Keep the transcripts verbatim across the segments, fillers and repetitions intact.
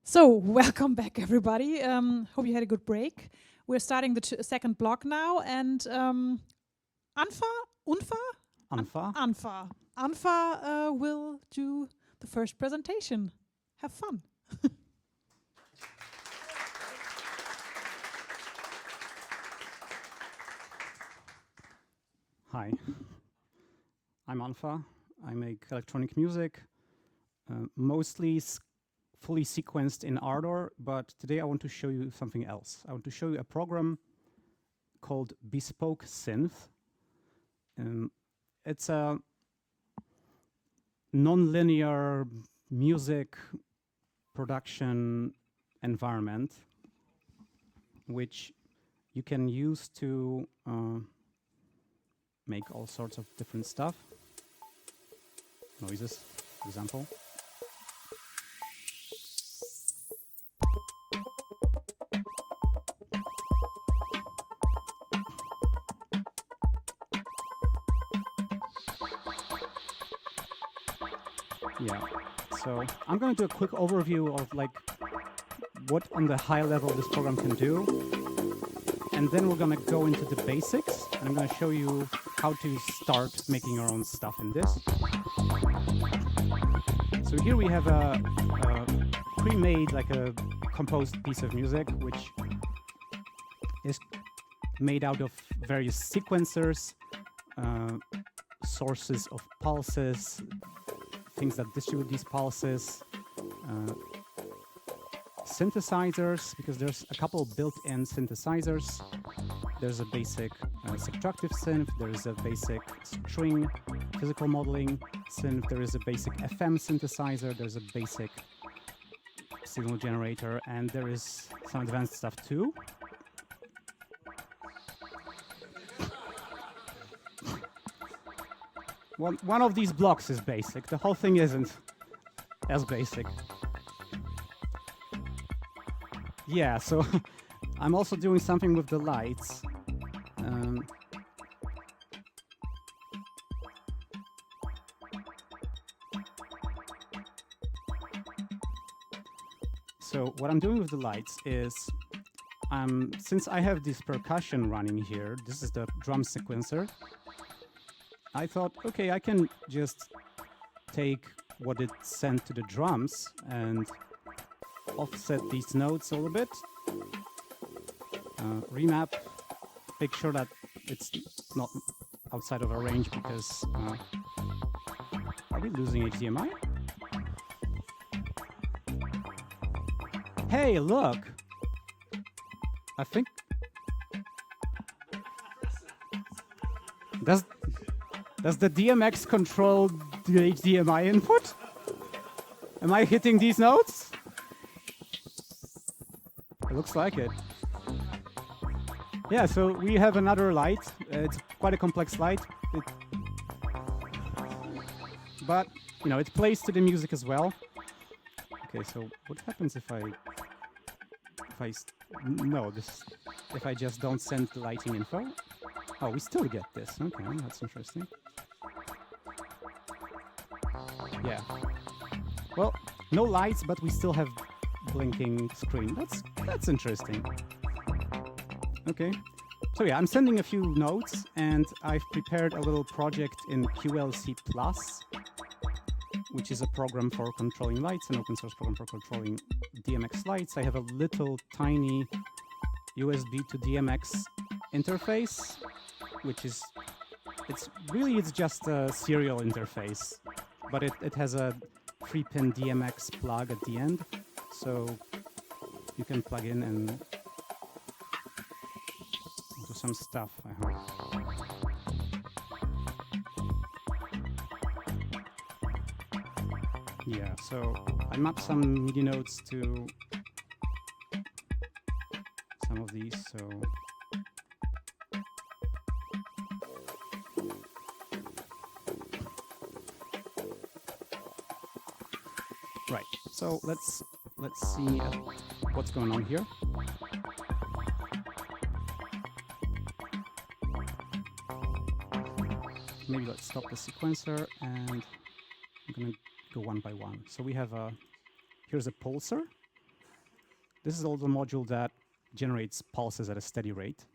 So, welcome back, everybody. Um, hope you had a good break. We're starting the t- second block now, and um, Anfa, Unfa, An- Anfa. Anfa, Anfa uh, will do the first presentation. Have fun. Hi, I'm Anfa. I make electronic music, uh, mostly s- fully sequenced in Ardor, but today I want to show you something else. I want to show you a program called Bespoke Synth. Um, it's a non-linear music production environment which you can use to uh, make all sorts of different stuff. Noises, for example. Yeah, so I'm going to do a quick overview of like what on the high level this program can do. And then we're going to go into the basics, and I'm going to show you how to start making your own stuff in this. So here we have a, a pre-made, like a composed piece of music, which is made out of various sequencers, uh, sources of pulses, things that distribute these pulses, uh, synthesizers, because there's a couple built-in synthesizers. There's a basic uh, subtractive synth, there's a basic string physical modeling synth, there is a basic F M synthesizer, there's a basic signal generator, and there is some advanced stuff too. One, one of these blocks is basic, the whole thing isn't as basic. Yeah, so I'm also doing something with the lights. Um, so what I'm doing with the lights is, um, since I have this percussion running here, this is the drum sequencer, I thought, okay, I can just take what it sent to the drums and offset these notes a little bit, uh, remap, make sure that it's not outside of our range because uh, are we losing H D M I? Hey, look! I think does does the D M X control the H D M I input? Am I hitting these notes? It looks like it. Yeah, so we have another light. Uh, it's quite a complex light, it, but you know it plays to the music as well. Okay, so what happens if I if I st- no this if I just don't send the lighting info? Oh, we still get this. Okay, that's interesting. Yeah. Well, no lights, but we still have blinking screen. That's that's interesting. Okay. So yeah, I'm sending a few notes, and I've prepared a little project in Q L C Plus, which is a program for controlling lights, an open source program for controlling D M X lights. I have a little tiny U S B to D M X interface, which is, it's really, it's just a serial interface, but it, it has a three pin D M X plug at the end, so you can plug in and do some stuff, I hope. Yeah, so I mapped some MIDI notes to some of these, so right. So let's let's see uh, what's going on here. Maybe let's stop the sequencer, and I'm gonna go one by one. So we have a, here's a pulsar. This is also a module that generates pulses at a steady rate.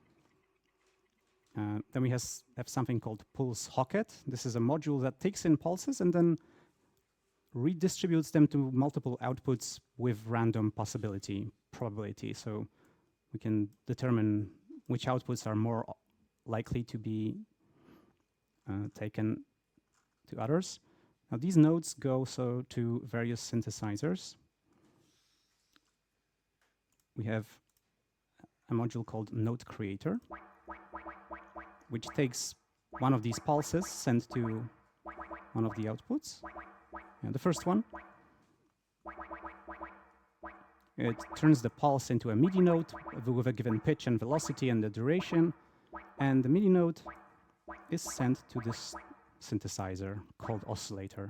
Uh, then we has, have something called Pulse Hocket. This is a module that takes in pulses and then redistributes them to multiple outputs with random possibility, probability. So we can determine which outputs are more likely to be uh, taken to others. Now these nodes go so to various synthesizers. We have a module called Node Creator, which takes one of these pulses sent to one of the outputs. And the first one, it turns the pulse into a MIDI note with a given pitch and velocity and the duration. And the MIDI note is sent to this synthesizer called oscillator.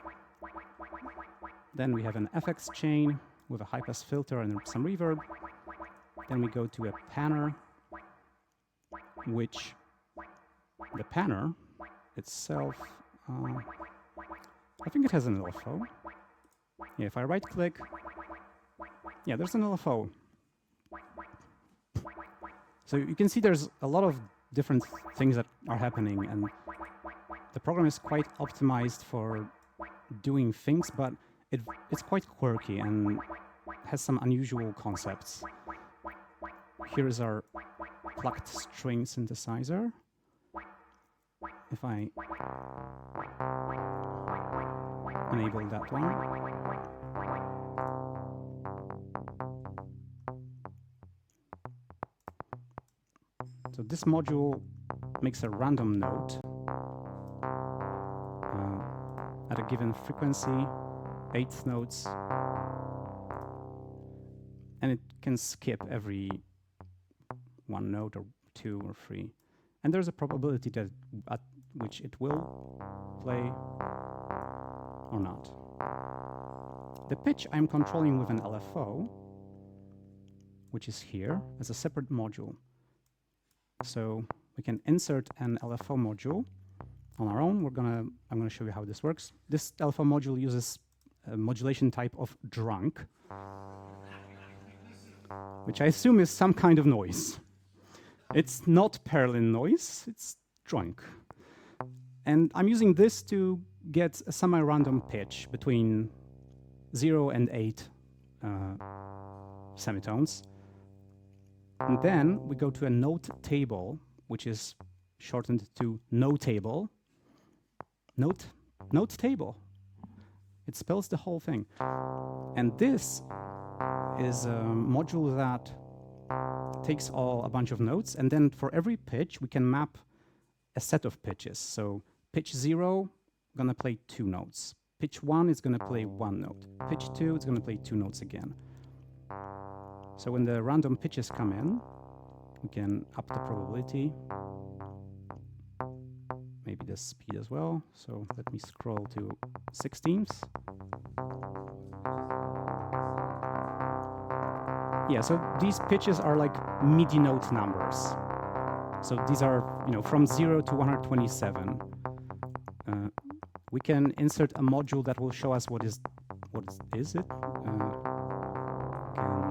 Then we have an F X chain with a high-pass filter and some reverb. Then we go to a panner, which the panner itself, uh, I think it has an L F O. Yeah, if I right-click, yeah, there's an L F O. So you can see there's a lot of different things that are happening, and the program is quite optimized for doing things, but it, it's quite quirky and has some unusual concepts. Here is our plucked string synthesizer. If I enable that one, so this module makes a random note uh, at a given frequency, eighth notes, and it can skip every one note or two or three. And there's a probability that at which it will play or not. The pitch I'm controlling with an L F O, which is here as a separate module. So we can insert an L F O module on our own. We're gonna, I'm gonna show you how this works. This L F O module uses a modulation type of drunk, which I assume is some kind of noise. It's not Perlin noise, it's drunk. And I'm using this to get a semi-random pitch between zero and eight uh, semitones. And then we go to a note table, which is shortened to notable. Note, note table. It spells the whole thing. And this is a module that takes all a bunch of notes, and then for every pitch we can map a set of pitches. So pitch zero, gonna play two notes. Pitch one is gonna play one note. Pitch two, it's gonna play two notes again. So when the random pitches come in, we can up the probability, maybe the speed as well. So let me scroll to sixteenths. Yeah, so these pitches are like MIDI note numbers. So these are, you know, from zero to one hundred twenty-seven. Uh, we can insert a module that will show us what is, what is it? Uh, can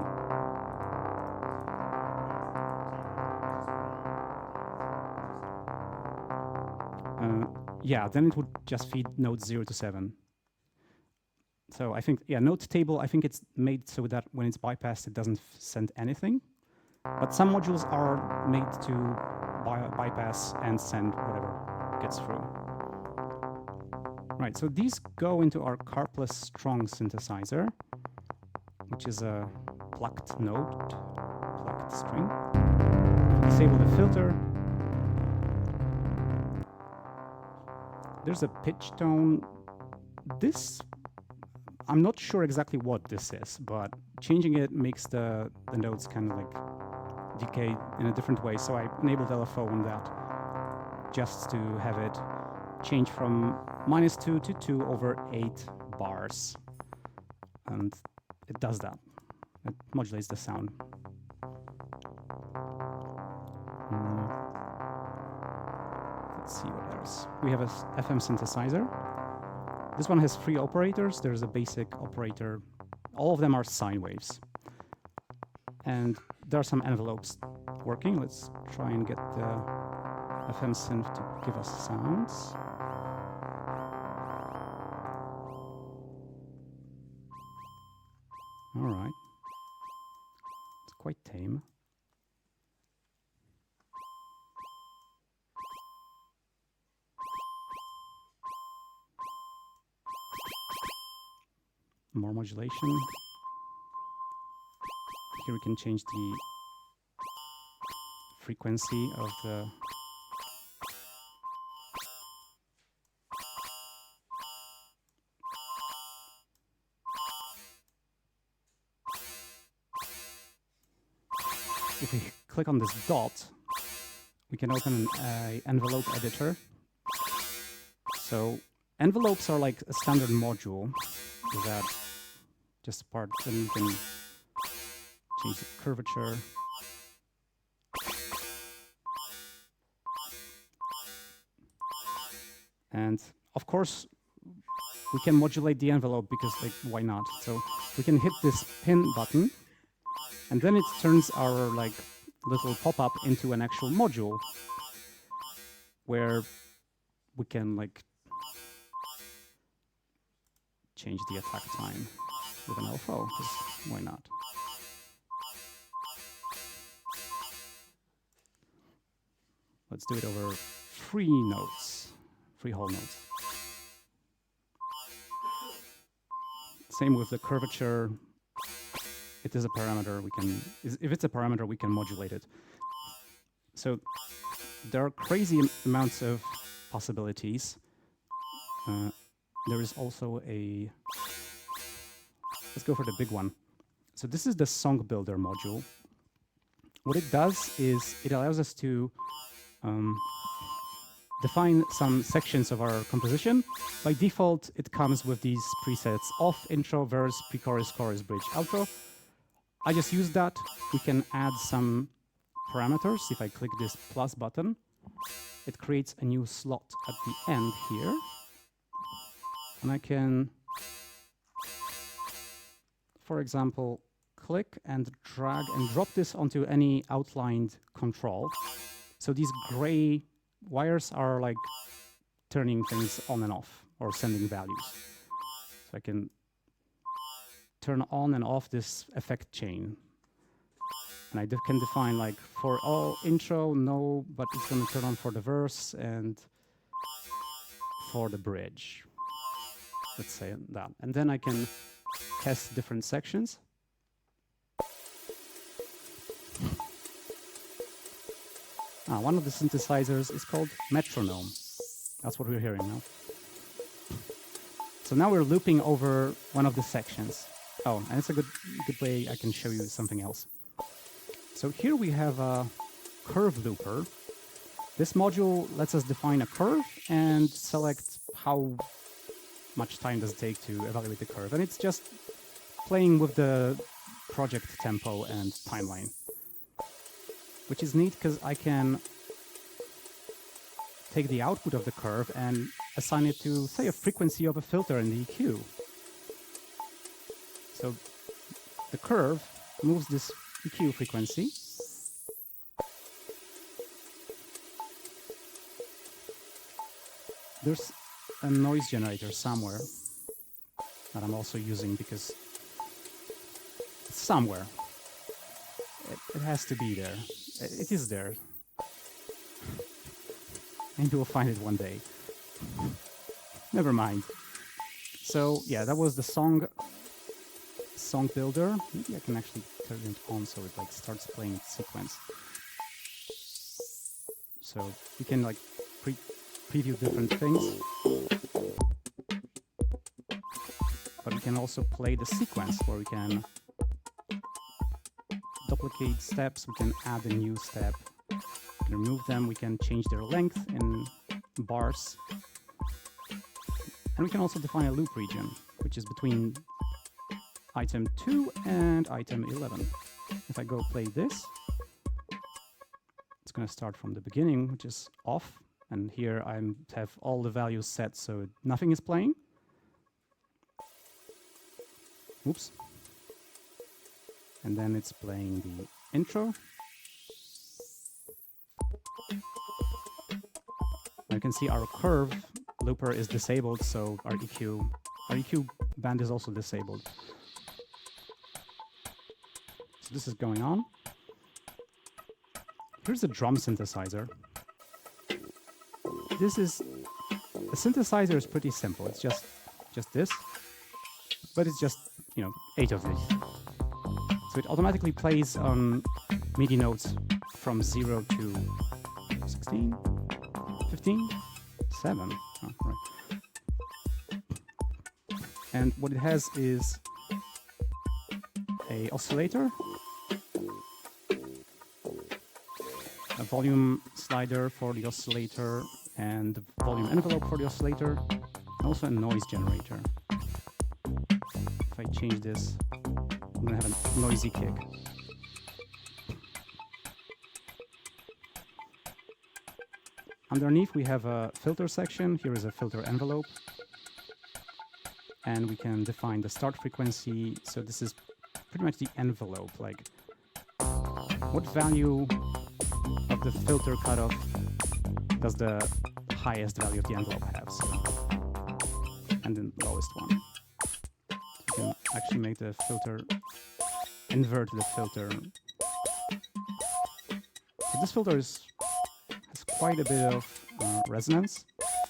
uh, yeah, then it would just feed nodes zero to seven. So I think, yeah, note table, I think it's made so that when it's bypassed, it doesn't send anything. But some modules are made to by bypass and send whatever gets through. Right, so these go into our Carpless Strong synthesizer, which is a plucked note, plucked string. Disable the filter. There's a pitch tone. This, I'm not sure exactly what this is, but changing it makes the, the notes kind of like decay in a different way. So I enabled L F O on that just to have it change from minus two to two over eight bars. And it does that. It modulates the sound. Mm. Let's see what else. We have a F M synthesizer. This one has three operators. There's a basic operator. All of them are sine waves. and there are some envelopes working. Let's try and get the F M synth to give us sounds. All right. It's quite tame. More modulation. Here we can change the frequency of the if we click on this dot, we can open an uh, envelope editor. So envelopes are like a standard module that just part, then you can change the curvature. And of course, we can modulate the envelope because, like, why not? So we can hit this pin button, and then it turns our like little pop-up into an actual module where we can like change the attack time with an L F O, because why not? Let's do it over three notes, three whole notes. Same with the curvature. It is a parameter. We can, if it's a parameter, we can modulate it. So there are crazy amounts of possibilities. Uh, there is also a, let's go for the big one. So this is the Song Builder module. What it does is it allows us to um, define some sections of our composition. By default, it comes with these presets: off, intro, verse, pre-chorus, chorus, bridge, outro. I just use that. We can add some parameters. If I click this plus button, it creates a new slot at the end here. And I can, for example, click and drag and drop this onto any outlined control. So these gray wires are like turning things on and off or sending values. So I can turn on and off this effect chain. And I can define like for all intro, no, but it's going to turn on for the verse and for the bridge. Let's say that. And then I can test different sections. Ah, one of the synthesizers is called metronome. That's what we're hearing now. So now we're looping over one of the sections. Oh, and it's a good, good way I can show you something else. So here we have a curve looper. This module lets us define a curve and select how much time does it take to evaluate the curve. And it's just playing with the project tempo and timeline, which is neat because I can take the output of the curve and assign it to, say, a frequency of a filter in the E Q. So the curve moves this E Q frequency. There's a noise generator somewhere that I'm also using because it's somewhere. It, it has to be there. It, it is there. Maybe we'll find it one day. Never mind. So yeah, that was the song song builder. Maybe I can actually turn it on so it like starts playing its sequence. So you can like pre preview different things. But we can also play the sequence where we can duplicate steps, we can add a new step, we can remove them, we can change their length in bars. And we can also define a loop region, which is between item two and item eleven. If I go play this, it's going to start from the beginning, which is off. And here I have all the values set so nothing is playing. Oops. and then it's playing the intro. You can see our curve looper is disabled, so our E Q, our E Q band is also disabled. So this is going on. Here's the drum synthesizer. This is, the synthesizer is pretty simple. It's just, just this, but it's just, you know, eight of these. So it automatically plays on MIDI notes from zero to sixteen, fifteen, seven. Oh, right. And what it has is a oscillator, a volume slider for the oscillator, and the volume envelope for the oscillator, and also a noise generator. If I change this, I'm gonna have a noisy kick. Underneath we have a filter section. Here is a filter envelope. And we can define the start frequency. So this is pretty much the envelope, like what value of the filter cutoff does the highest value of the envelope have, so, and the lowest one. So you can actually make the filter, invert the filter. So this filter is, has quite a bit of uh, resonance.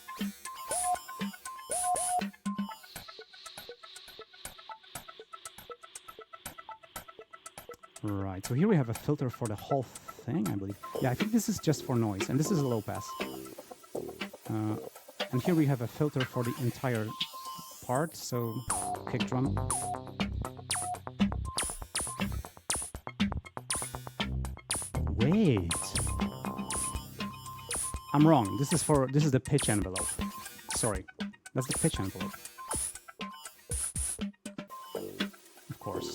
Right, so here we have a filter for the whole thing, I believe. Yeah, I think this is just for noise, and this is a low pass. Uh, and here we have a filter for the entire part, so kick drum. Wait. I'm wrong. This is for this is the pitch envelope. Sorry. That's the pitch envelope. Of course.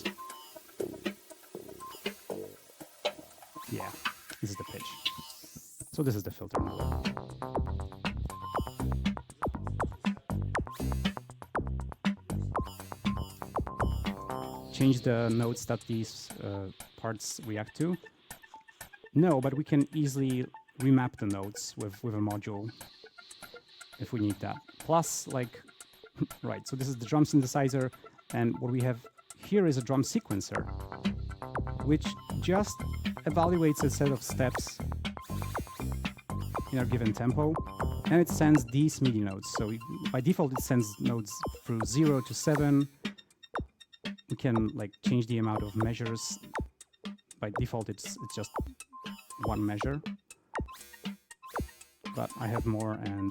Yeah, this is the pitch. So this is the filter envelope. Change the notes that these uh, parts react to. No, but we can easily remap the notes with, with a module if we need that. Plus, like, right, so this is the drum synthesizer, and what we have here is a drum sequencer, which just evaluates a set of steps in a given tempo, and it sends these MIDI notes. So it, by default, it sends notes through zero to seven. We can like change the amount of measures. By default, it's it's just one measure, but I have more and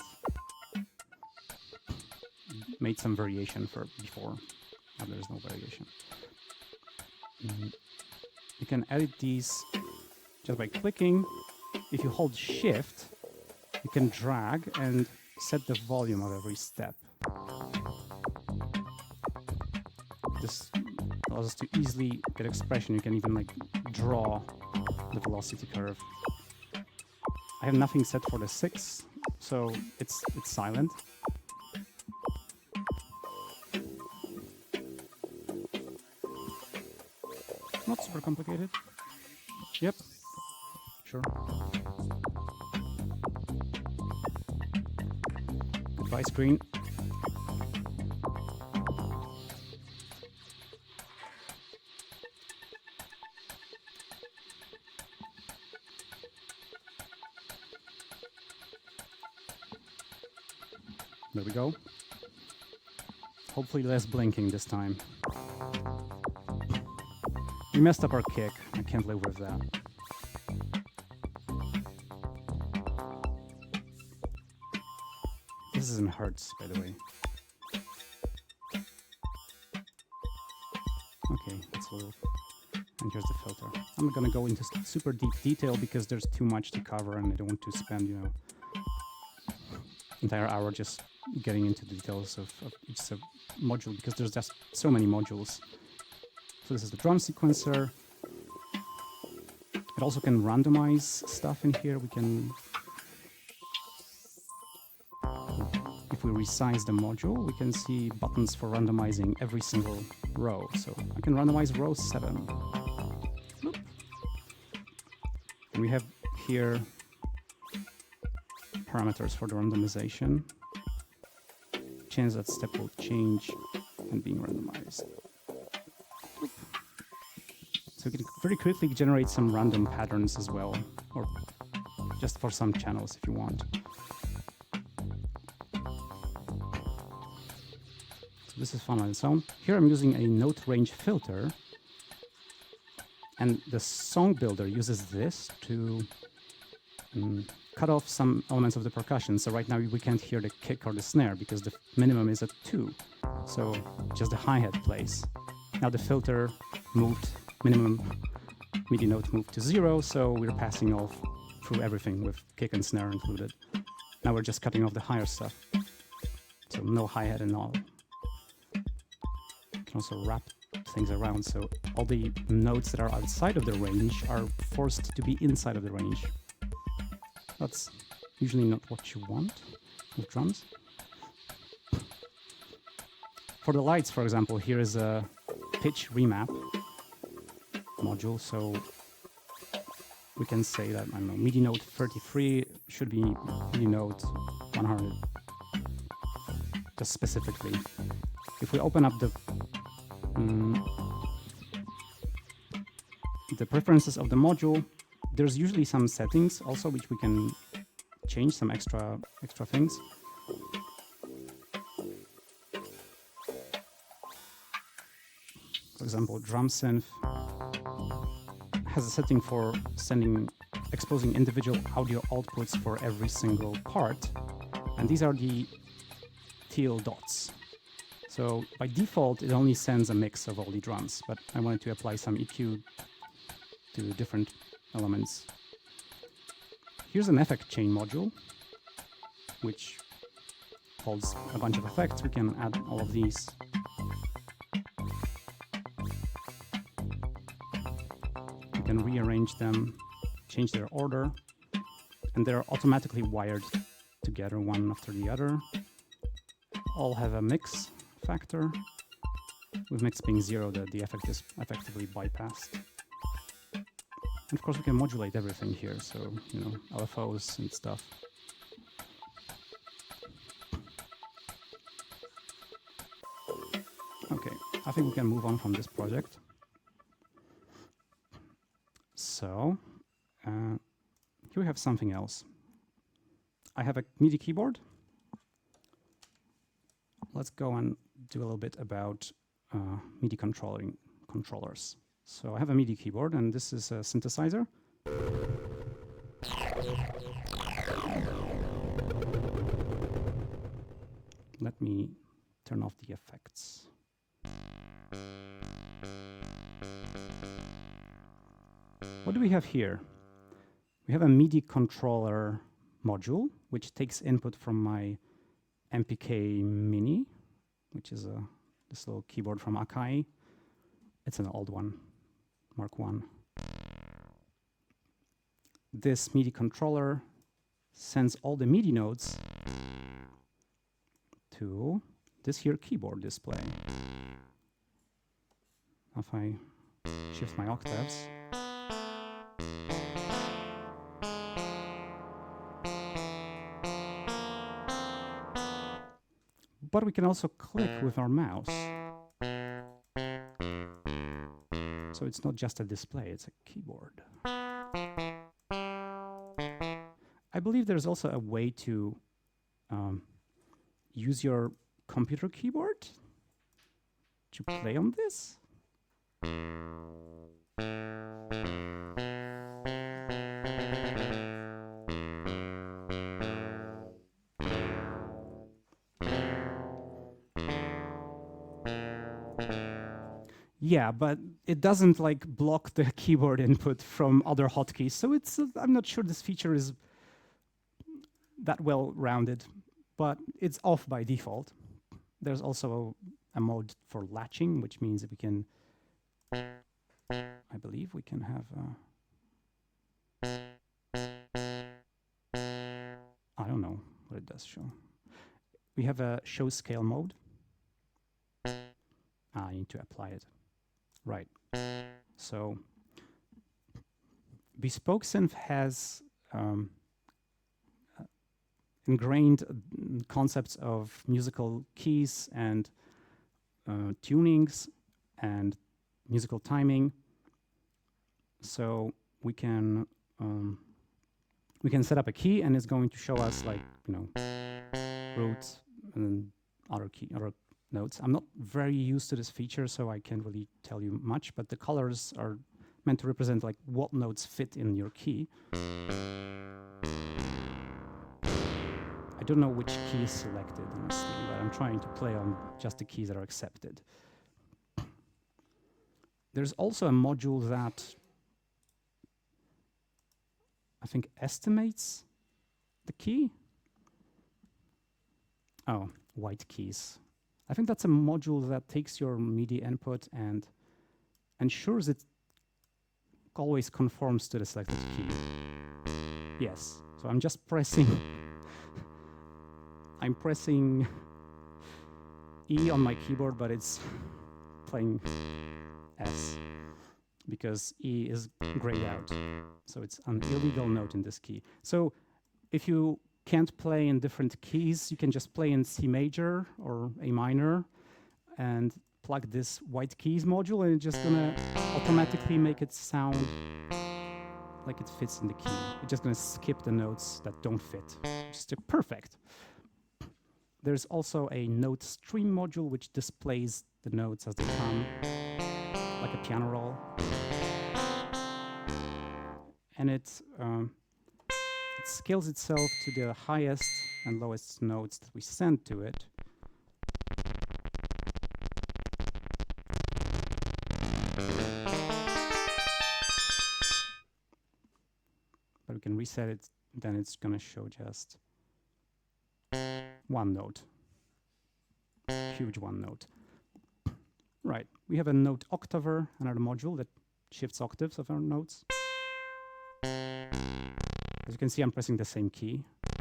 made some variation for before. Now there's no variation. Mm. You can edit these just by clicking. If you hold Shift, you can drag and set the volume of every step. This allows us to easily get expression. You can even like draw the velocity curve. I have nothing set for the six, so it's it's silent. Not super complicated. Yep. Sure. Goodbye screen. There we go. Hopefully less blinking this time. We messed up our kick. I can't live with that. This is in hertz, by the way. Okay, that's a little... And here's the filter. I'm not gonna go into super deep detail because there's too much to cover and I don't want to spend, you know, entire hour just getting into details of, of each sub module because there's just so many modules. So this is the drum sequencer. It also can randomize stuff in here. We can, if we resize the module, we can see buttons for randomizing every single row. So I can randomize row seven. And we have here parameters for the randomization. Change that step will change and being randomized. So we can very quickly generate some random patterns as well, or just for some channels if you want. So this is fun on its own. Here I'm using a note range filter, and the song builder uses this to um, cut off some elements of the percussion. So right now we can't hear the kick or the snare because the minimum is at two. So just the hi-hat plays. Now the filter moved, minimum MIDI note moved to zero, so we're passing off through everything with kick and snare included. Now we're just cutting off the higher stuff. So no hi-hat and all. You can also wrap things around, so all the notes that are outside of the range are forced to be inside of the range. That's usually not what you want with drums. For the lights, for example, here is a pitch remap module, so we can say that, I don't know, MIDI note thirty-three should be MIDI note one hundred, just specifically. If we open up the um, the preferences of the module, there's usually some settings also which we can change, some extra extra things. For example, drum synth has a setting for sending, exposing individual audio outputs for every single part, and these are the teal dots. So by default, it only sends a mix of all the drums, but I wanted to apply some E Q to different elements. Here's an effect chain module, which holds a bunch of effects. We can add all of these. We can rearrange them, change their order, and they're automatically wired together one after the other. All have a mix factor. With mix being zero, the, the effect is effectively bypassed. And of course, we can modulate everything here, so, you know, L F Os and stuff. Okay, I think we can move on from this project. So, uh, here we have something else. I have a MIDI keyboard. Let's go and do a little bit about uh, MIDI controlling controllers. So I have a MIDI keyboard, and this is a synthesizer. Let me turn off the effects. What do we have here? We have a MIDI controller module, which takes input from my M P K Mini, which is a this little keyboard from Akai. It's an old one, Mark one. This MIDI controller sends all the MIDI notes to this here keyboard display. If I shift my octaves, but we can also click with our mouse. So it's not just a display, it's a keyboard. I believe there's also a way to um, use your computer keyboard to play on this. Yeah, but it doesn't like block the keyboard input from other hotkeys, so it's uh, I'm not sure this feature is that well rounded, but it's off by default. There's also a mode for latching, which means that we can, I believe we can have, uh, I don't know what it does show. We have a show scale mode. Ah, I need to apply it. Right. So Bespoke Synth has um, uh, ingrained uh, concepts of musical keys and uh, tunings and musical timing. So we can um, we can set up a key, and it's going to show us, like, you know, roots and other key other notes. I'm not very used to this feature, so I can't really tell you much. But the colors are meant to represent like what notes fit in your key. I don't know which key is selected, honestly, but I'm trying to play on just the keys that are accepted. There's also a module that I think estimates the key. Oh, white keys. I think that's a module that takes your MIDI input and ensures it always conforms to the selected key. Yes, so I'm just pressing I'm pressing E on my keyboard, but it's playing S because E is grayed out. So it's an illegal note in this key. So if you can't play in different keys, you can just play in C major or A minor and plug this white keys module, and it's just gonna automatically make it sound like it fits in the key. It's just gonna skip the notes that don't fit. Just uh, perfect. There's also a note stream module which displays the notes as they come, like a piano roll. And it, um, it scales itself to the highest and lowest notes that we send to it. But we can reset it, then it's gonna show just one note, huge one note. Right, we have a note octaver, another module that shifts octaves of our notes. As you can see, I'm pressing the same key.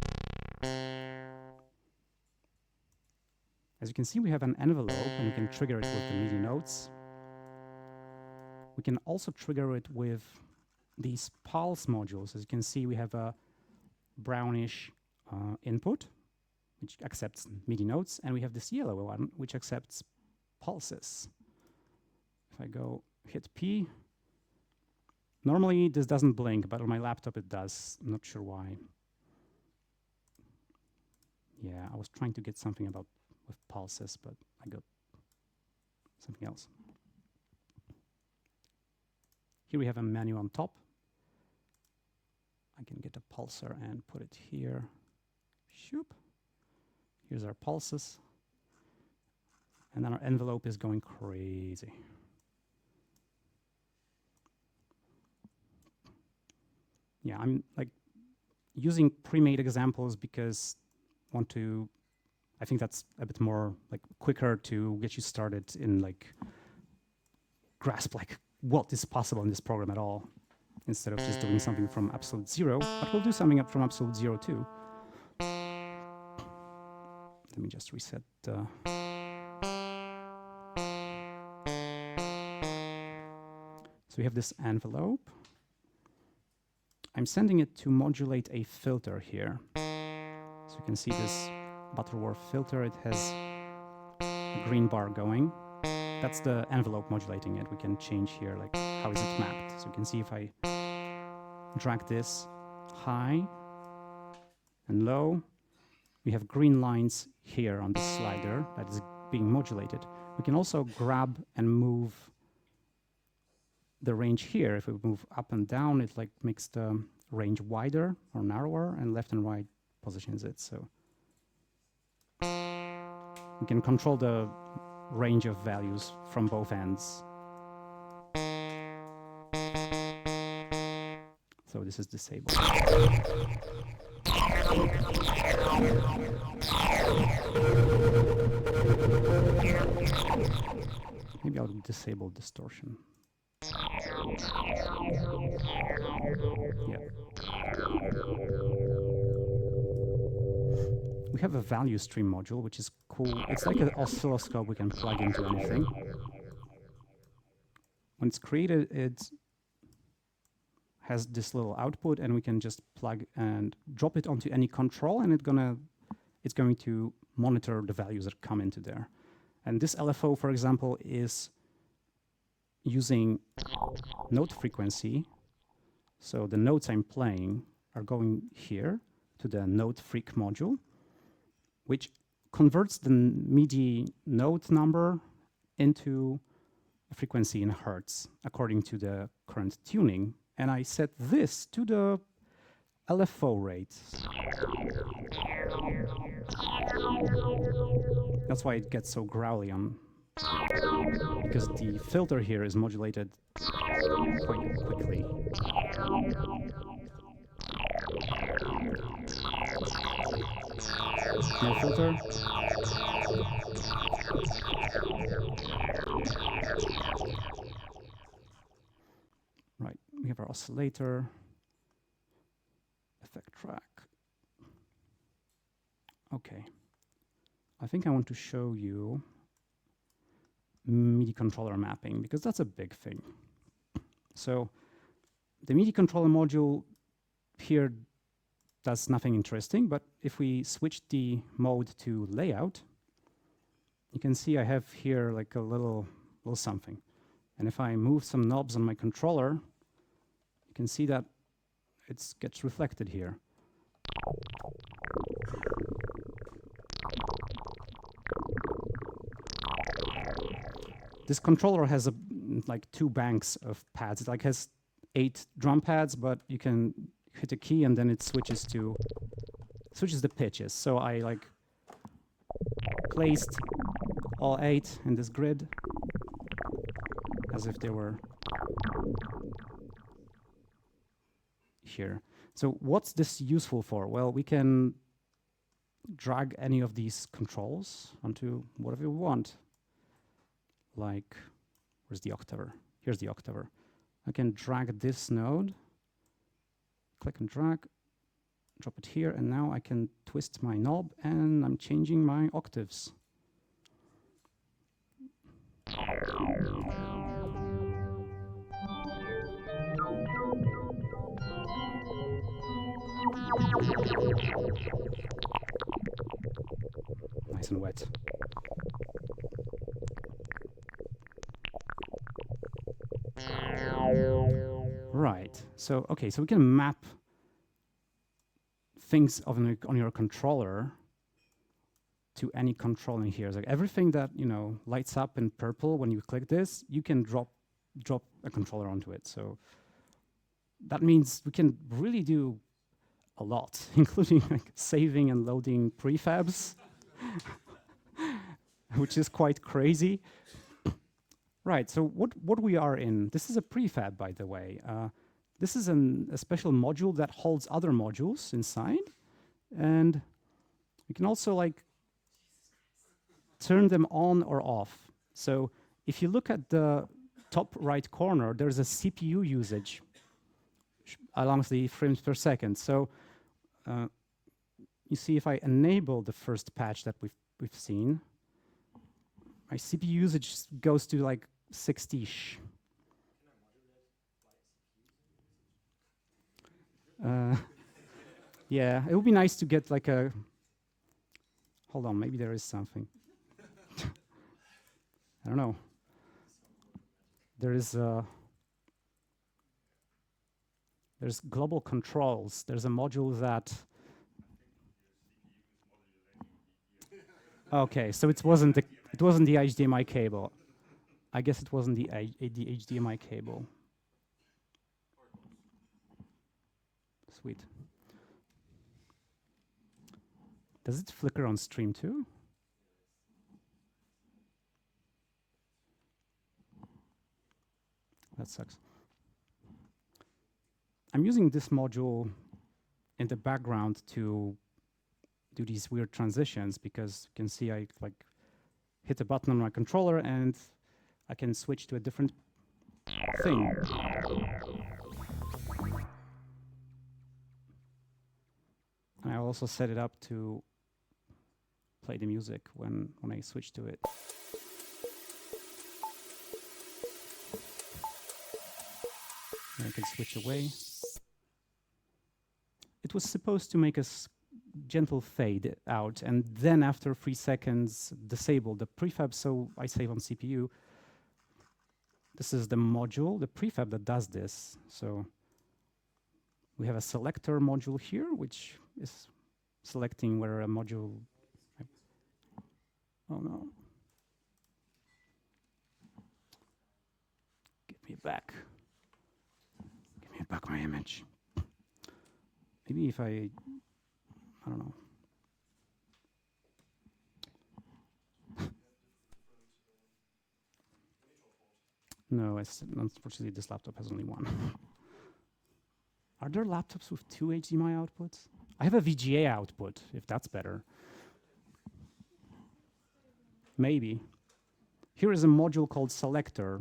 As you can see, we have an envelope, and we can trigger it with the MIDI notes. We can also trigger it with these pulse modules. As you can see, we have a brownish uh, input, which accepts MIDI notes, and we have this yellow one, which accepts pulses. If I go hit P, normally this doesn't blink, but on my laptop it does. I'm not sure why. Yeah, I was trying to get something about with pulses, but I got something else. Here we have a menu on top. I can get a pulsar and put it here. Shoop. Here's our pulses. And then our envelope is going crazy. Yeah, I'm like using pre-made examples because I want to, I think that's a bit more like quicker to get you started in like grasp like what is possible in this program at all, instead of just doing something from absolute zero, but we'll do something up from absolute zero too. Let me just reset. Uh, so we have this envelope. I'm sending it to modulate a filter here. So you can see this Butterworth filter. It has a green bar going. That's the envelope modulating it. We can change here, like, how is it mapped? So you can see if I drag this high and low, we have green lines here on the slider that is being modulated. We can also grab and move the range here. If we move up and down, it like makes the range wider or narrower, and left and right positions it. So we can control the range of values from both ends. So this is disabled. Maybe I'll disable distortion. Yeah. We have a value stream module, which is cool. It's like an oscilloscope we can plug into anything. When it's created, it has this little output, and we can just plug and drop it onto any control, and it's gonna it's going to monitor the values that come into there. And this L F O, for example, is using note frequency. So the notes I'm playing are going here to the note freq module, which converts the MIDI note number into a frequency in hertz according to the current tuning. And I set this to the L F O rate. That's why it gets so growly on, because the filter here is modulated quite quickly. No filter. Right, we have our oscillator, effect track. Okay. I think I want to show you MIDI controller mapping, because that's a big thing. So the MIDI controller module here does nothing interesting, but if we switch the mode to layout, you can see I have here like a little, little something. And if I move some knobs on my controller, you can see that it gets reflected here. This controller has a, like two banks of pads. It like has eight drum pads, but you can hit a key and then it switches to switches the pitches. So I like placed all eight in this grid as if they were here. So what's this useful for? Well, we can drag any of these controls onto whatever we want. Like, where's the octaver? Here's the octaver. I can drag this node, click and drag, drop it here, and now I can twist my knob and I'm changing my octaves. Nice and wet. Right. So okay. So we can map things on, on your controller to any control in here. So like everything that you know lights up in purple when you click this, you can drop drop a controller onto it. So that means we can really do a lot, including like saving and loading prefabs, which is quite crazy. Right, so what, what we are in, this is a prefab, by the way. Uh, this is an, a special module that holds other modules inside. And we can also like turn them on or off. So if you look at the top right corner, there's a C P U usage along the frames per second. So uh, you see if I enable the first patch that we've, we've seen, my C P U usage goes to like sixty-ish. Uh, yeah, it would be nice to get like a, hold on, maybe there is something. I don't know. There is a, there's global controls. There's a module that, okay, so it wasn't the, it wasn't the H D M I cable. I guess it wasn't the, I, the H D M I cable. Sweet. Does it flicker on stream too? That sucks. I'm using this module in the background to do these weird transitions because you can see I like hit a button on my controller and I can switch to a different thing. And I also set it up to play the music when, when I switch to it. And I can switch away. it was supposed to make a s- gentle fade out, and then after three seconds, disable the prefab. So I save on C P U. This is the module, the prefab that does this. So we have a selector module here, which is selecting where a module. Oh no. Give me back. Give me back my image. Maybe if I, I don't know. No, it's, unfortunately this laptop has only one. Are there laptops with two H D M I outputs? I have a V G A output, if that's better. Maybe. Here is a module called selector.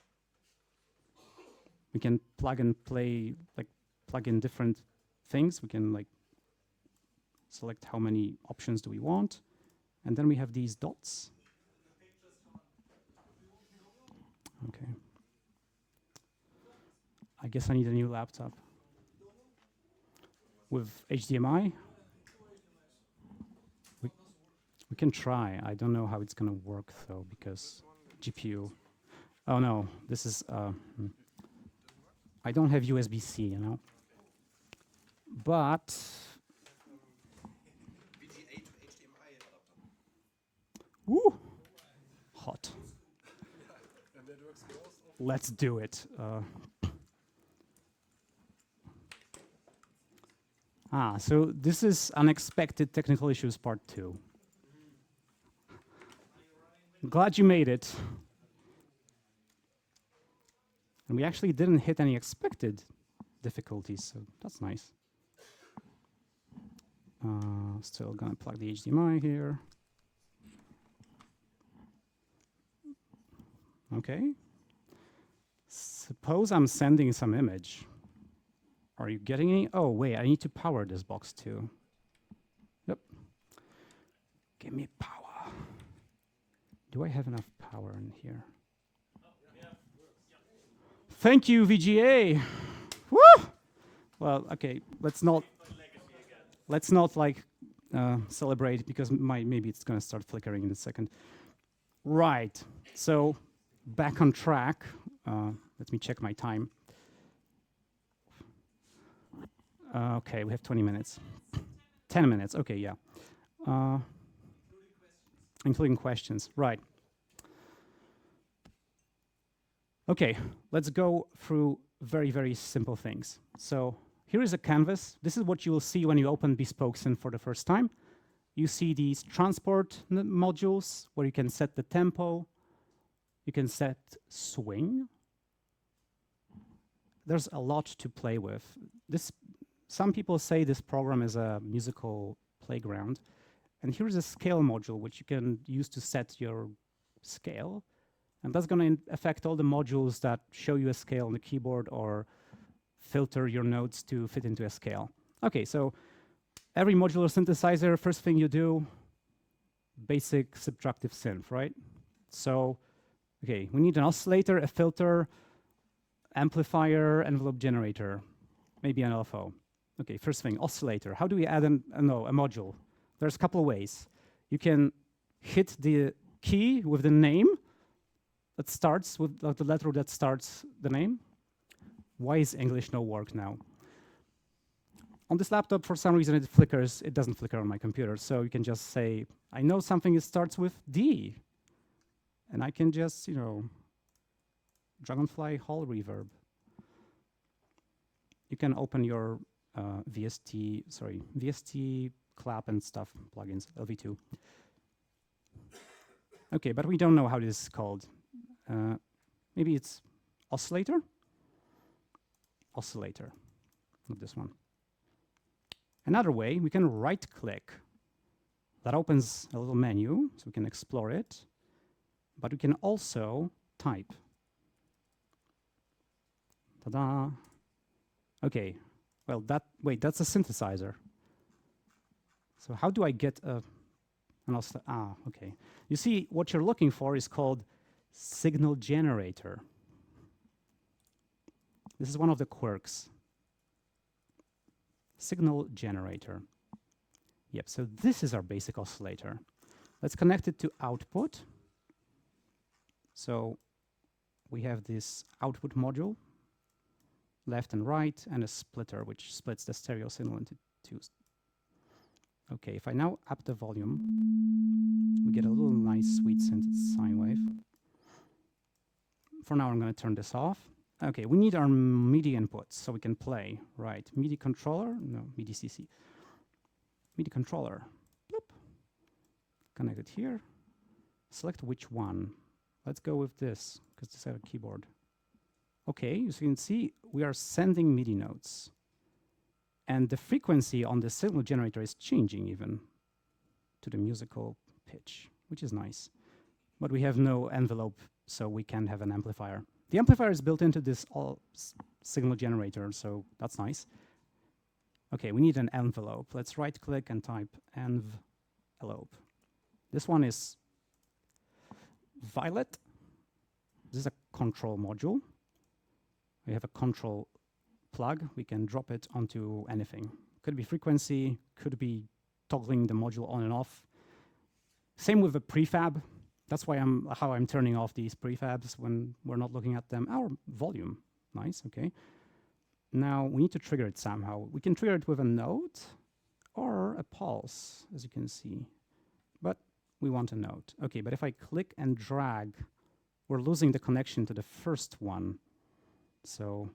We can plug and play, like plug in different things. We can like select how many options do we want. And then we have these dots. Okay. I guess I need a new laptop. With H D M I? We, we can try. I don't know how it's going to work though, because G P U. Oh no, this is, uh, hmm. I don't have U S B C, you know. But woo, hot. Let's do it. Uh, ah, so this is unexpected technical issues part two. Glad you made it. And we actually didn't hit any expected difficulties, so that's nice. Uh, still gonna plug the H D M I here. Okay. Suppose I'm sending some image. Are you getting any? Oh, wait, I need to power this box too. Yep. Give me power. Do I have enough power in here? Thank you, V G A. Woo! Well, okay, let's not, let's not like uh, celebrate because my, maybe it's gonna start flickering in a second. Right, so back on track. Uh, let me check my time. Uh, okay, we have twenty minutes. ten minutes, okay, yeah. Uh, including questions, right. Okay, let's go through very, very simple things. So here is a canvas. This is what you will see when you open BespokeSynth for the first time. You see these transport modules where you can set the tempo. You can set swing. There's a lot to play with. This, some people say this program is a musical playground. And here's a scale module, which you can use to set your scale. And that's going to affect all the modules that show you a scale on the keyboard or filter your notes to fit into a scale. Okay, so every modular synthesizer, first thing you do, basic subtractive synth, right? So, okay, we need an oscillator, a filter, amplifier, envelope generator, maybe an L F O. Okay, first thing, oscillator. How do we add an, uh, no, a module? There's a couple of ways. You can hit the key with the name that starts with uh, the letter that starts the name. Why is English no work now? On this laptop, for some reason, it flickers. It doesn't flicker on my computer. So you can just say, I know something that starts with D. And I can just, you know, Dragonfly Hall Reverb. You can open your uh, V S T, sorry, V S T clap and stuff plugins, L V two. Okay, but we don't know how this is called. Uh, maybe it's oscillator? Oscillator, not this one. Another way, we can right-click. That opens a little menu, so we can explore it. But we can also type. Ta-da! Okay, well, that, wait, that's a synthesizer. So how do I get a, an oscillator? Ah, okay. You see, what you're looking for is called signal generator. This is one of the quirks. Signal generator. Yep, so this is our basic oscillator. Let's connect it to output. So we have this output module, left and right, and a splitter, which splits the stereo signal into two. Okay, if I now up the volume, we get a little nice sweet scented sine wave. For now, I'm going to turn this off. Okay, we need our MIDI inputs so we can play. Right, MIDI controller, no, MIDI C C. MIDI controller, bloop. Connect it here. Select which one. Let's go with this, because this has a keyboard. Okay, as you can see, we are sending MIDI notes. And the frequency on the signal generator is changing even to the musical pitch, which is nice. But we have no envelope, so we can't have an amplifier. The amplifier is built into this all signal generator, so that's nice. Okay, we need an envelope. Let's right-click and type envelope. This one is violet. This is a control module. We have a control plug. We can drop it onto anything. Could be frequency, could be toggling the module on and off. Same with the prefab. That's why I'm how I'm turning off these prefabs when we're not looking at them. Our volume, nice, okay. Now we need to trigger it somehow. We can trigger it with a note or a pulse, as you can see. But we want a note. Okay, but if I click and drag, we're losing the connection to the first one. So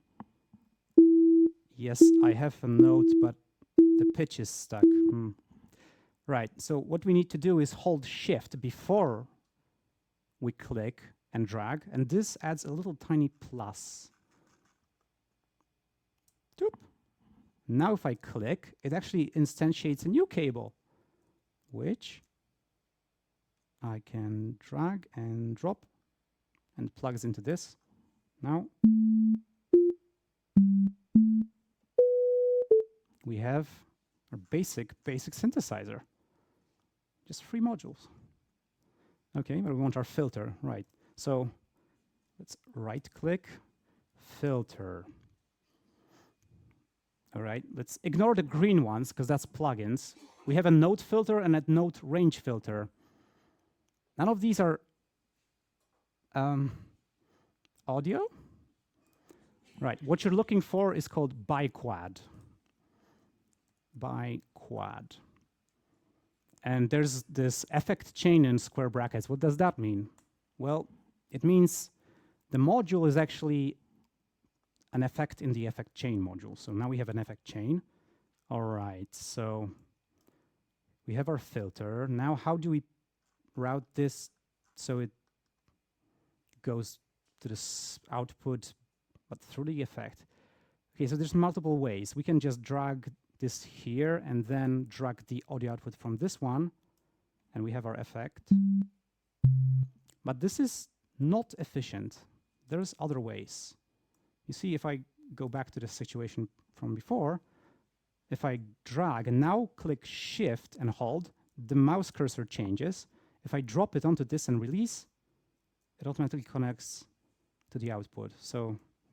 yes, I have a note, but the pitch is stuck. Hmm. Right, so what we need to do is hold shift before we click and drag, and this adds a little tiny plus. Doop. Now if I click, it actually instantiates a new cable, which I can drag and drop and plugs into this. Now we have our basic, basic synthesizer. Just three modules. Okay, but we want our filter, right. So let's right-click, filter. All right, let's ignore the green ones, because that's plugins. We have a note filter and a note range filter. None of these are um, audio. Right, what you're looking for is called biquad. Biquad. And there's this effect chain in square brackets. What does that mean? Well, it means the module is actually an effect in the effect chain module. So now we have an effect chain. All right, so we have our filter. Now how do we route this so it goes to this output, but through the effect? Okay, so there's multiple ways. We can just drag this here and then drag the audio output from this one, and we have our effect. But this is not efficient. There's other ways. You see, if I go back to the situation from before, if I drag and now click shift and hold, the mouse cursor changes. If I drop it onto this and release, it automatically connects to the output. So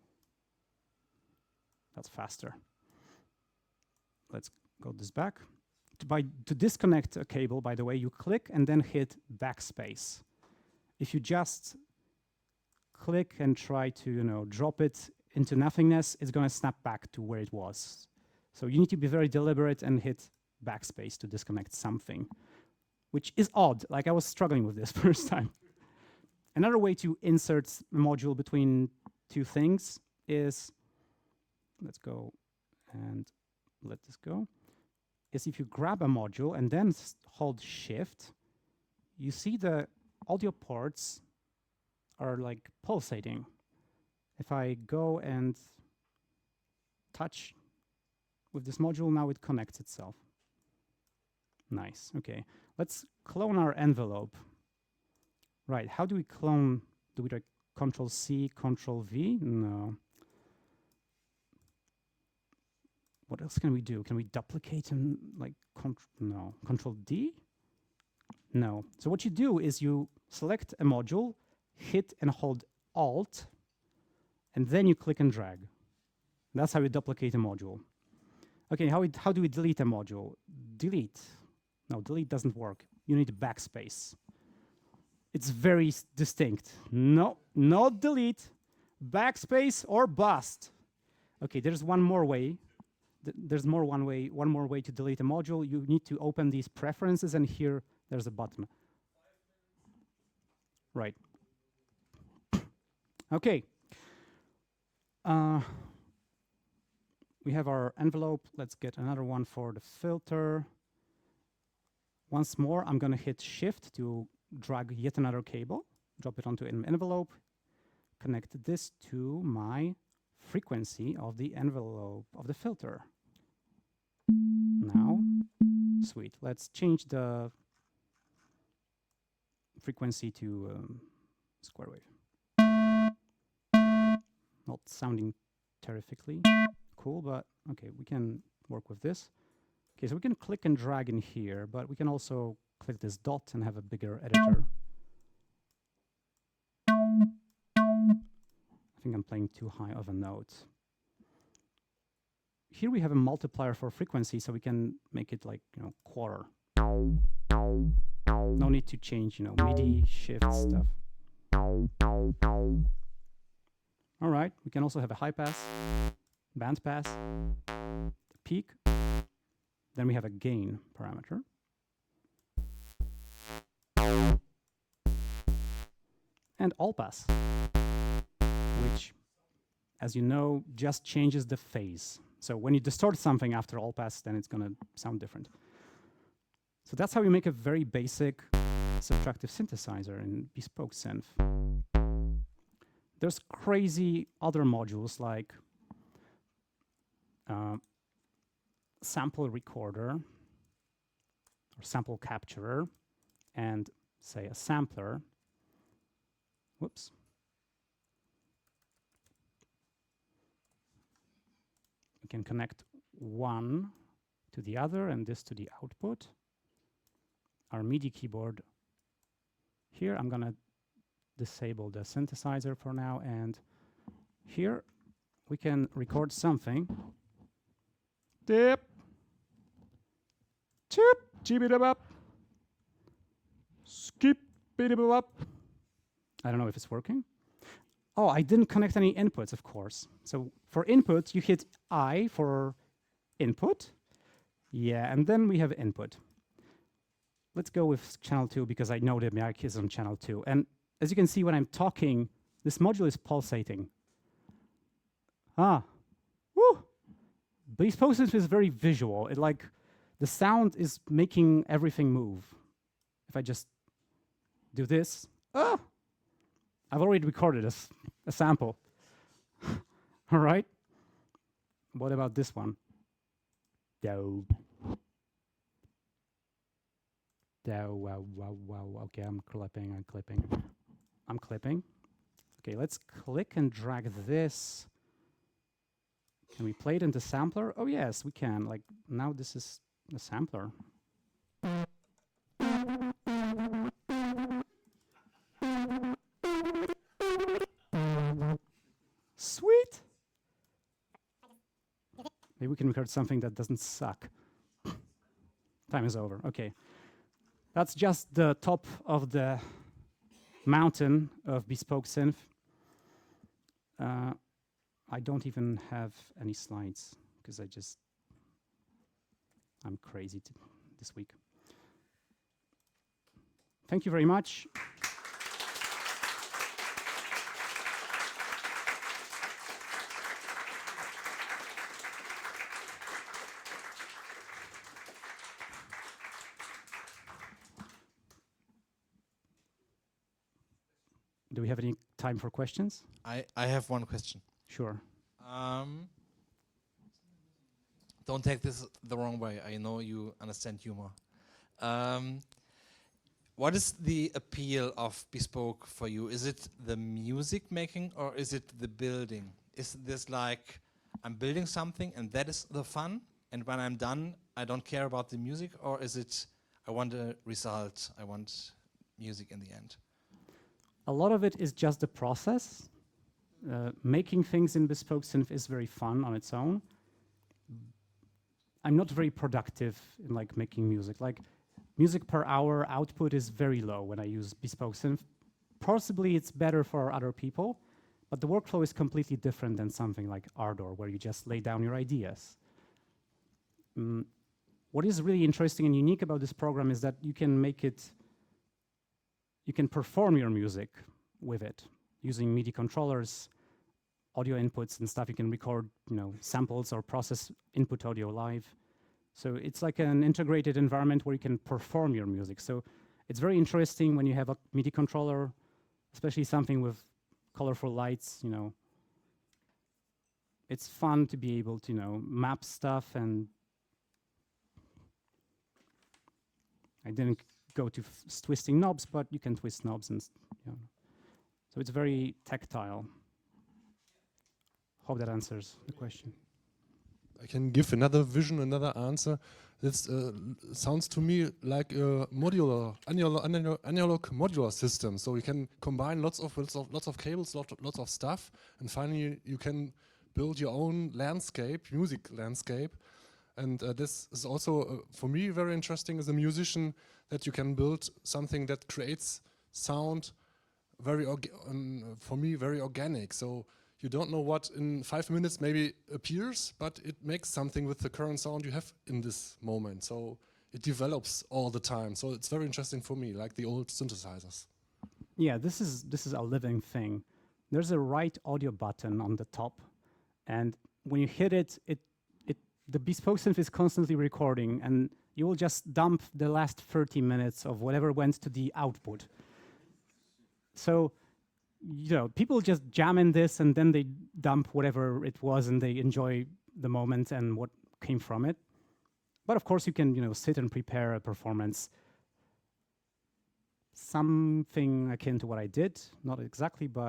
that's faster. Let's go this back. To, by, to disconnect a cable, by the way, you click and then hit backspace. If you just click and try to, you know, drop it into nothingness, it's going to snap back to where it was. So you need to be very deliberate and hit backspace to disconnect something, which is odd. Like I was struggling with this first time. Another way to insert a module between two things is, let's go and let this go, is if you grab a module and then hold shift, you see the audio ports are like pulsating. If I go and touch with this module, now it connects itself. Nice, okay. Let's clone our envelope. Right, how do we clone? Do we like Control C, Control V? No. What else can we do? Can we duplicate and like, contr no. Control D? No. So what you do is you select a module, hit and hold Alt, and then you click and drag. That's how you duplicate a module. Okay, how, it, how do we delete a module? Delete. No, delete doesn't work. You need backspace. It's very s- distinct. No, not delete. Backspace or bust. Okay, there's one more way. Th- there's more one way. One more way to delete a module. You need to open these preferences, and here there's a button. Right. Okay. Uh, we have our envelope. Let's get another one for the filter. Once more, I'm going to hit Shift to drag yet another cable, drop it onto an envelope, connect this to my frequency of the envelope of the filter. Now, sweet. Let's change the frequency to um, square wave. Not sounding terrifically cool, but okay, we can work with this. Okay, so we can click and drag in here, but we can also click this dot and have a bigger editor. I think I'm playing too high of a note. Here we have a multiplier for frequency, so we can make it like, you know, quarter. No need to change, you know, MIDI, shift stuff. All right, we can also have a high pass, band pass, peak. Then we have a gain parameter. And all pass, which, as you know, just changes the phase. So when you distort something after all pass, then it's going to sound different. So that's how we make a very basic subtractive synthesizer in Bespoke Synth. There's crazy other modules like uh, sample recorder or sample capturer and, say, a sampler. Whoops. We can connect one to the other and this to the output. Our MIDI keyboard here, I'm going to disable the synthesizer for now, and here we can record something. Dip. Chip. Chibidabap. Skip. Bidabap. I don't know if it's working. Oh, I didn't connect any inputs, of course. So for input, you hit I for input. Yeah, and then we have input. Let's go with channel two because I know the mic is on channel two. And as you can see when I'm talking, this module is pulsating. Ah, woo! Bespoke Synth is very visual. It like, the sound is making everything move. If I just do this, ah! I've already recorded a, s a sample. All right. What about this one? Do. Do, wow, wow, wow. Okay, I'm clipping, I'm clipping. I'm clipping. Okay, let's click and drag this. Can we play it into sampler? Oh yes, we can. Like, now this is a sampler. Sweet. Maybe we can record something that doesn't suck. Time is over. Okay. That's just the top of the mountain of Bespoke Synth. Uh, I don't even have any slides because I just, I'm crazy t this week. Thank you very much. Do we have any time for questions? I, I have one question. Sure. Um, don't take this the wrong way. I know you understand humor. Um, what is the appeal of Bespoke for you? Is it the music making or is it the building? Is this like, I'm building something and that is the fun, and when I'm done, I don't care about the music? Or is it, I want a result, I want music in the end? A lot of it is just the process. Uh, making things in Bespoke Synth is very fun on its own. I'm not very productive in like making music. Like music per hour output is very low when I use Bespoke Synth. Possibly it's better for other people, but the workflow is completely different than something like Ardor, where you just lay down your ideas. Mm, what is really interesting and unique about this program is that you can make it, you can perform your music with it using MIDI controllers, audio inputs and stuff. You can record, you know, samples or process input audio live. So it's like an integrated environment where you can perform your music. So it's very interesting when you have a MIDI controller, especially something with colorful lights, you know. It's fun to be able to, you know, map stuff, and I didn't go to f twisting knobs, but you can twist knobs and, you know. So it's very tactile. Hope that answers the question. I can give another vision, another answer. This uh, sounds to me like a modular, analog, analog, analog modular system. So you can combine lots of lots of, lots of cables, lots of, lots of stuff, and finally you can build your own landscape, music landscape. And uh, this is also uh, for me very interesting as a musician, that you can build something that creates sound very orga um, for me very organic. So you don't know what in five minutes maybe appears, but it makes something with the current sound you have in this moment. So it develops all the time. So it's very interesting for me, like the old synthesizers. Yeah, this is this is a living thing. There's a right audio button on the top, and when you hit it, it it the Bespoke Synth is constantly recording, and you will just dump the last thirty minutes of whatever went to the output. So, you know, people just jam in this and then they dump whatever it was and they enjoy the moment and what came from it. But of course you can, you know, sit and prepare a performance. Something akin to what I did, not exactly, but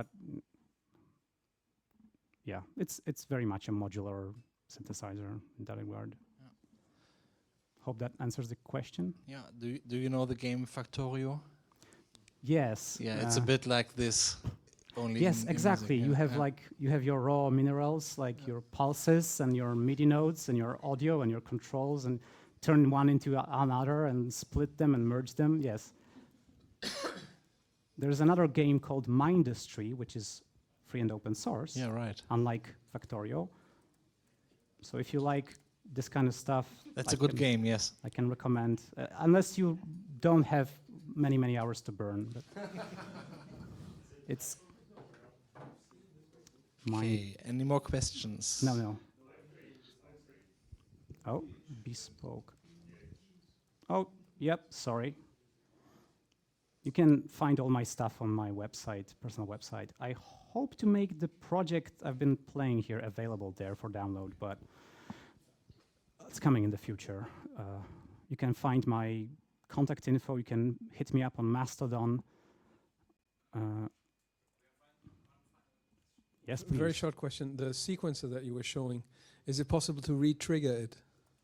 yeah, it's it's very much a modular synthesizer in that regard. Yeah. Hope that answers the question. Yeah. Do you, do you know the game Factorio? Yes. Yeah, it's uh, a bit like this. Only Yes, in, in exactly. music, You yeah. have Yeah. like you have your raw minerals, like Yeah. your pulses and your MIDI nodes and your audio and your controls, and turn one into a- another and split them and merge them. Yes. There's another game called Mindustry, which is free and open source, Yeah, right. unlike Factorio. So if you like this kind of stuff, That's I a good can- game, yes. I can recommend, uh, unless you don't have many, many hours to burn. But it's Mind. Okay, any more questions? No, no. Oh, Bespoke. Oh, yep, sorry. You can find all my stuff on my website, personal website. I hope to make the project I've been playing here available there for download, but it's coming in the future. Uh, you can find my contact info. You can hit me up on Mastodon. Uh, yes, please. Very short question. The sequencer that you were showing, is it possible to re-trigger it?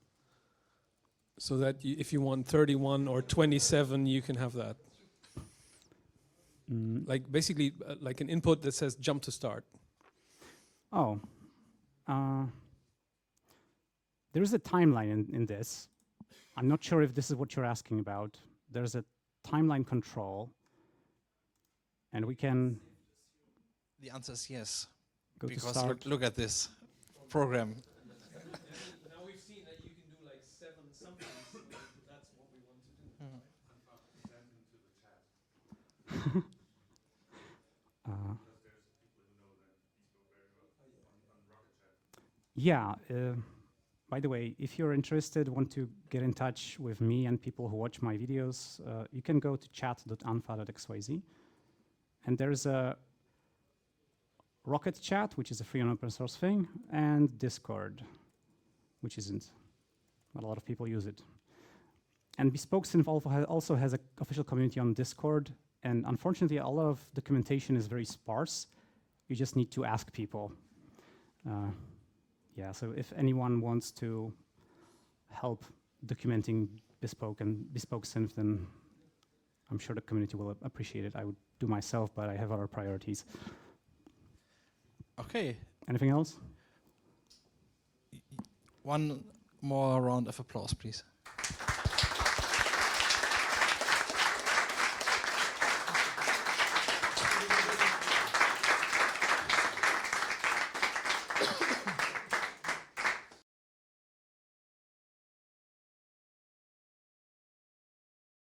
So that y if you want thirty-one or twenty-seven, you can have that. Mm. Like basically uh, like an input that says jump to start. Oh. Uh, there is a timeline in, in this. I'm not sure if this is what you're asking about. There's a timeline control. And we can The answer is yes. go to Because start. look, look at this program. Now we've seen that you can do like seven something, so that's what we want to do. Uh, yeah. Uh, by the way, if you're interested, want to get in touch with me and people who watch my videos, uh, you can go to chat dot anfa dot x y z. And there's a Rocket Chat, which is a free and open source thing, and Discord, which isn't. Not a lot of people use it. And Bespoke Synth also has, also has an official community on Discord, and unfortunately, a lot of documentation is very sparse. You just need to ask people. Uh, yeah, so if anyone wants to help documenting Bespoke and Bespoke Synth, then I'm sure the community will appreciate it. I would do myself, but I have other priorities. Okay, Anything else? one more round of applause, please.